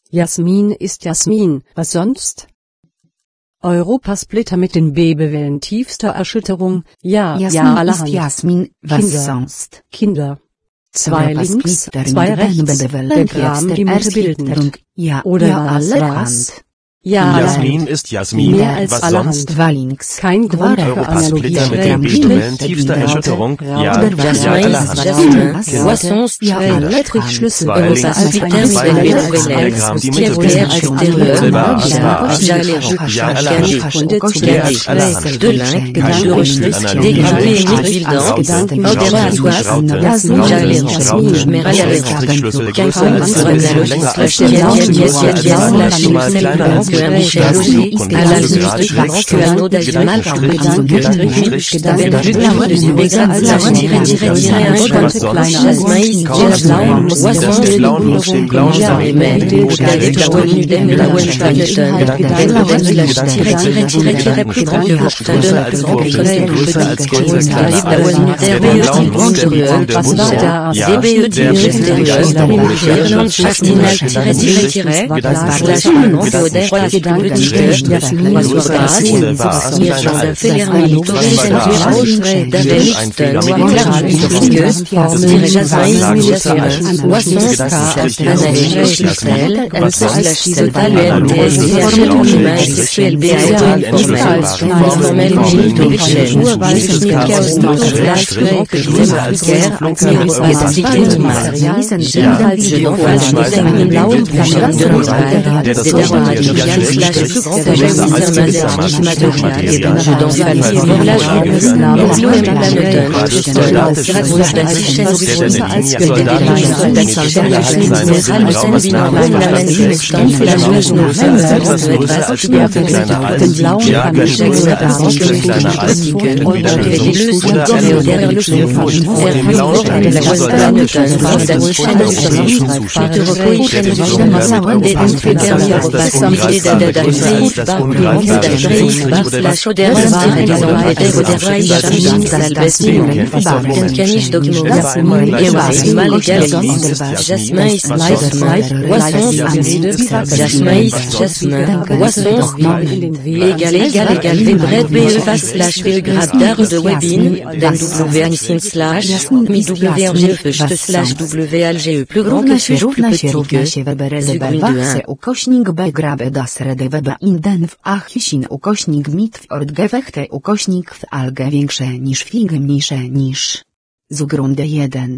Jasmin ist Jasmin, was sonst? Europasplitter mit den B-Wellen tiefster Erschütterung, Jasmin ist Jasmin, was sonst? Kinder. 2 links, 2 rechts, der Graben die Mitte bilden. Oder was? Jasmin ist Jasmin, mehr als was allerhand. sonst? Links. Kein Grund für Analogie. Europasplitter mit den B-Wellen tiefster Erschütterung, allerhand. Poissons, Patrick Schlüssel, Zwei links, zwei rechts, der Graben die Mitte bilden. Zugrunde 1